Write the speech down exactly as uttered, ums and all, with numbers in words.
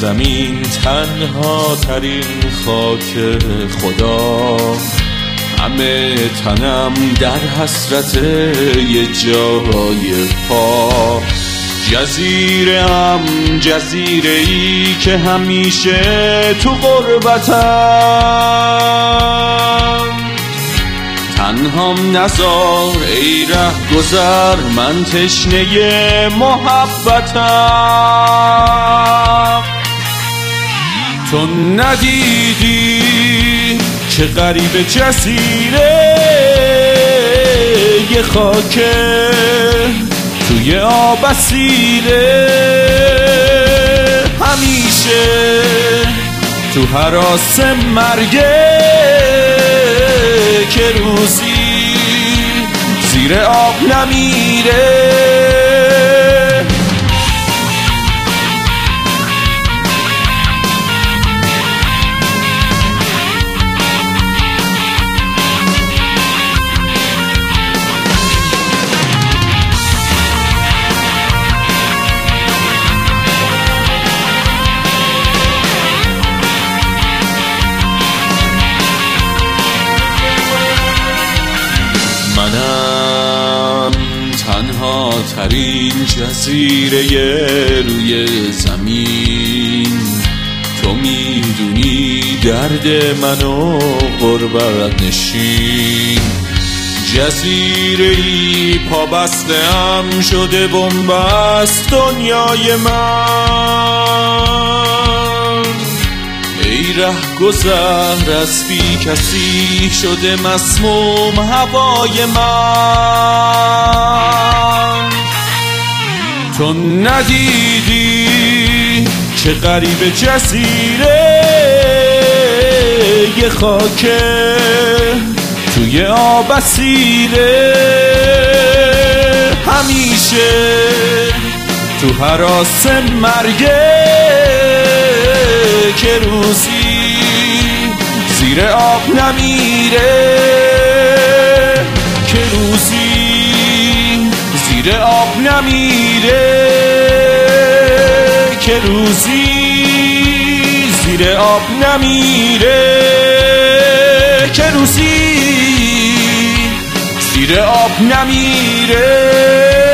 زمین تنها ترین خاک خدا، همه تنم در حسرت یه جای پا. جزیره‌ام، جزیره‌ای که همیشه تو غربتم، تنهام نذار ای ره گذر، من تشنه محبتم. تو ندیدی که غریب جزیره یه خاکه توی آب اسیره، همیشه تو هراس مرگه که روزی زیر آب نمیره. منم تنها ترین جزیره روی زمین، تو میدونی درد منو غربت نشین. جزیره‌ای پابسته‌ام شده بنبست دنیای من، ای ره گذر از بی کسی شده مسموم هوای من. تو ندیدی که غریب جزیره یه خاکه توی آب اسیره، همیشه تو هراس مرگه که روزی زیر آب نمیره، که روزی زیر آب نمیره، که روزی زیر آب نمیره، که روزی زیر آب نمیره.